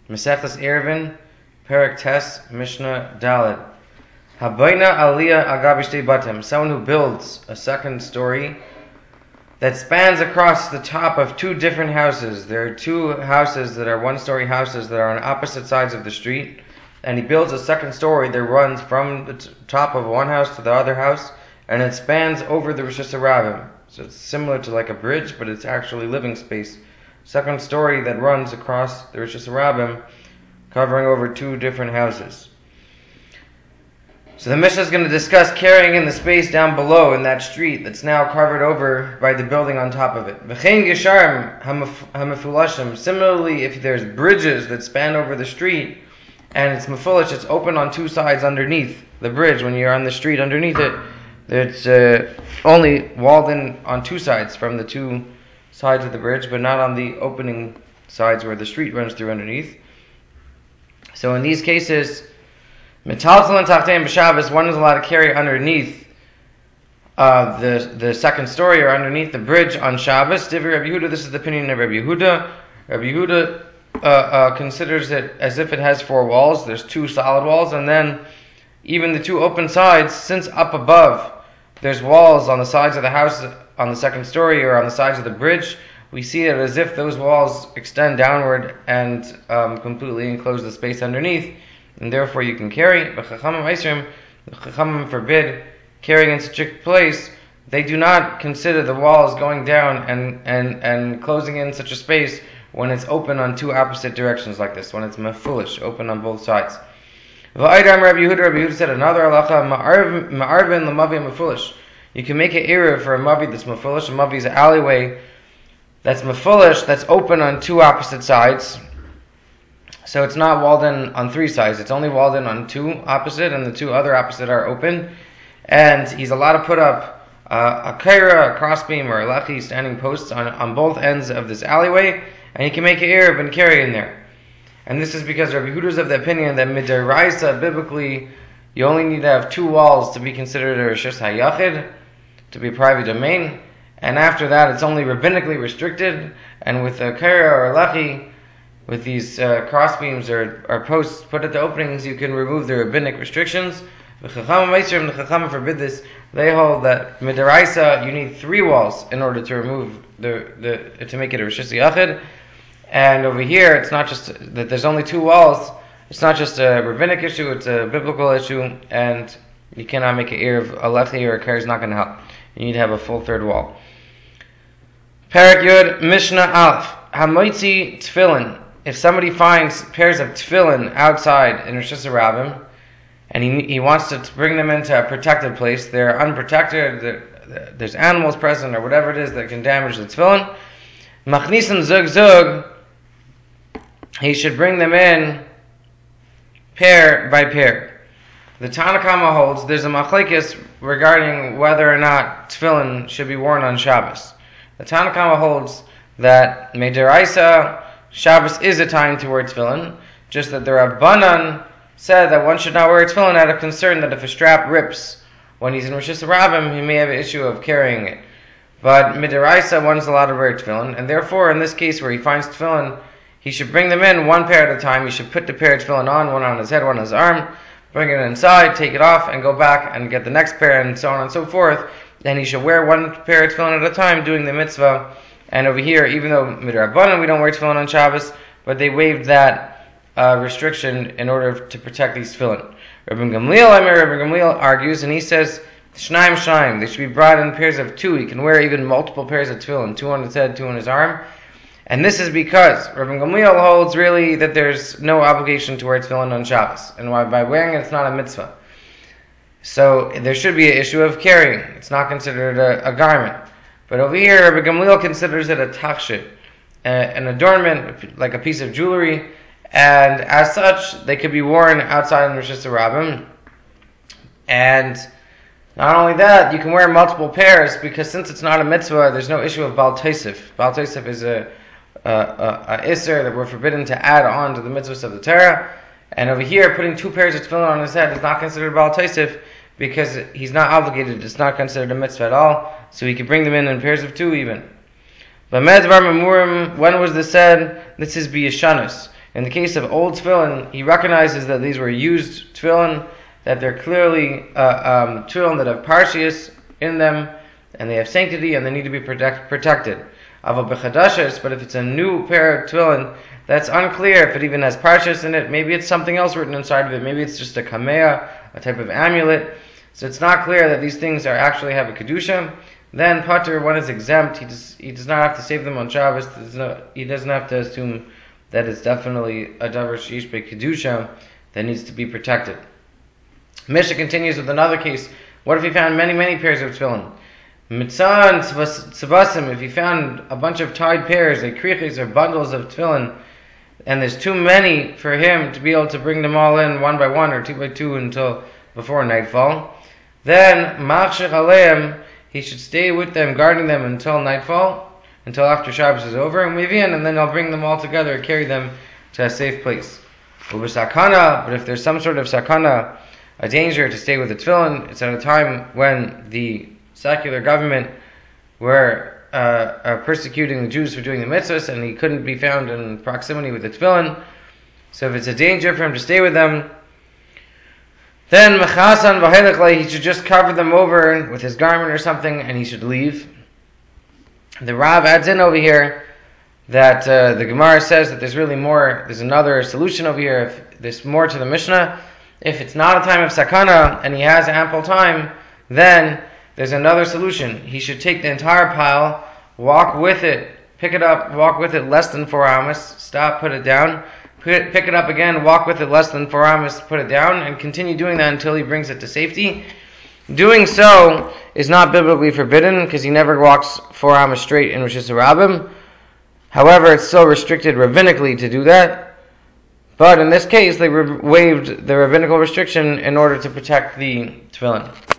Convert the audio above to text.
Mesechus Eruvin, Perek Tes, Mishnah Daled. Habayna Aliyah Agabi Shtei Batim. Someone who builds a second story that spans across the top of two different houses. There are two houses that are one-story houses that are on opposite sides of the street, and he builds a second story that runs from the top of one house to the other house, and it spans over the Rosh Hashanah. So it's similar to like a bridge, but it's actually living space. Second story that runs across the Rosh Hashanah, covering over two different houses. So the Mishnah is going to discuss carrying in the space down below in that street that's now covered over by the building on top of it. V'chein gesharim hamefulashim. Similarly, if there's bridges that span over the street and it's mefulish, it's open on two sides underneath the bridge. When you're on the street underneath it, it's only walled in on two sides from the two sides of the bridge, but not on the opening sides where the street runs through underneath. So in these cases, Metaltal and Tachteim b'Shabbos, one is allowed to carry underneath the second story or underneath the bridge on Shabbos. Divrei Rabbi Yehuda, this is the opinion of Rabbi Yehuda. Rabbi Yehuda considers it as if it has four walls. There's two solid walls, and then even the two open sides, since up above there's walls on the sides of the house on the second story or on the sides of the bridge, we see it as if those walls extend downward and completely enclose the space underneath, and therefore you can carry. But the Chachamim forbid carrying in such a place. They do not consider the walls going down and closing in such a space when it's open on two opposite directions like this, when it's mefulish, open on both sides. Rabbi Yehuda said another halacha, ma'arvin l'mavi mefulish. You can make an eruv for a mavi that's mefulish. A mavi is an alleyway that's mefulish, that's open on two opposite sides. So it's not walled in on three sides. It's only walled in on two opposite, and the two other opposite are open. And he's allowed to put up a kaira, a crossbeam, or a lechi, standing posts on both ends of this alleyway, and he can make an eruv and carry in there. And this is because Rabbi Yehuda is of the opinion that midaraisa, biblically, you only need to have two walls to be considered a reshus hayachid, to be a private domain, and after that it's only rabbinically restricted. And with a kaira or a lechi, with these crossbeams or posts put at the openings, you can remove the rabbinic restrictions. The Chachamim forbid this. They hold that midaraisa you need three walls in order to remove to make it a reshus hayachid. And over here, it's not just that there's only two walls. It's not just a rabbinic issue; it's a biblical issue, and you cannot make an eruv. A lechi or a kaira is not going to help. You need to have a full third wall. Perek Yud Mishnah Aleph Hamoitzi Tefillin. If somebody finds pairs of tefillin outside in Rosh Hashanah, and he wants to bring them into a protected place, they're unprotected. There's animals present or whatever it is that can damage the tefillin. Machnisim zug zug. He should bring them in pair by pair. The Tanna Kama holds there's a machlekes regarding whether or not tefillin should be worn on Shabbos. The Tanna Kama holds that midaraisa Shabbos is a time to wear tefillin, just that the Rabbanan said that one should not wear tefillin out of concern that if a strap rips when he's in Rosh Hashanah, he may have an issue of carrying it. But midaraisa, one's allowed to wear tefillin, and therefore in this case where he finds tefillin, he should bring them in one pair at a time. He should put the pair of tefillin on, one on his head, one on his arm, bring it inside, take it off, and go back and get the next pair, and so on and so forth. Then he should wear one pair of tefillin at a time, doing the mitzvah. And over here, even though midrabanan we don't wear tefillin on Shabbos, but they waived that restriction in order to protect these tefillin. Rabbi Gamliel argues, and he says, Shnaim, they should be brought in pairs of two. He can wear even multiple pairs of tefillin, two on his head, two on his arm. And this is because Rabbi Gamliel holds really that there's no obligation to wear tefillin on Shabbos, and why by wearing it, it's not a mitzvah. So there should be an issue of carrying. It's not considered a garment. But over here, Rabbi Gamliel considers it a tachshit, an adornment, like a piece of jewelry, and as such, they could be worn outside in Rosh Hashanah. And not only that, you can wear multiple pairs, because since it's not a mitzvah, there's no issue of Baal Tosef. Baal Tosef is a isser that we're forbidden to add on to the mitzvahs of the Torah. And over here, putting two pairs of tefillin on his head is not considered Baal Tosef, because he's not obligated. It's not considered a mitzvah at all, so he can bring them in pairs of two even. But when was this said? This is b'yeshanus. In the case of old tefillin, he recognizes that these were used tefillin, that they're clearly tefillin that have parshias in them, and they have sanctity, and they need to be protected. Aval b'chadashis, but if it's a new pair of tefillin, that's unclear if it even has parshias in it. Maybe it's something else written inside of it. Maybe it's just a kamea, a type of amulet. So it's not clear that these things actually have a kedusha. Then pater, one is exempt. He does not have to save them on Shabbos. He doesn't have to assume that it's definitely a davar sheish kedusha that needs to be protected. Mishnah continues with another case. What if he found many pairs of tefillin? Mitzan tzevasim, if he found a bunch of tied pairs, like kriches or bundles of tefillin, and there's too many for him to be able to bring them all in one by one or two by two until before nightfall, then machshir aleim, he should stay with them, guarding them until nightfall, until after Shabbos is over, and then I'll bring them all together and carry them to a safe place. Ubesakana, but if there's some sort of sakana, a danger to stay with the tefillin, it's at a time when the secular government were persecuting the Jews for doing the mitzvahs, and he couldn't be found in proximity with the tefillin. So if it's a danger for him to stay with them, then mechasan v'helech, he should just cover them over with his garment or something, and he should leave. The Rav adds in over here that the Gemara says that there's really more. There's another solution over here. If there's more to the Mishnah. If it's not a time of sakana and he has ample time, then there's another solution. He should take the entire pile, walk with it, pick it up, walk with it less than 4 amos, stop, put it down, pick it up again, walk with it less than 4 amos, put it down, and continue doing that until he brings it to safety. Doing so is not biblically forbidden because he never walks 4 amos straight in Rosh Hashanah. However, it's still restricted rabbinically to do that. But in this case, they waived the rabbinical restriction in order to protect the tefillin.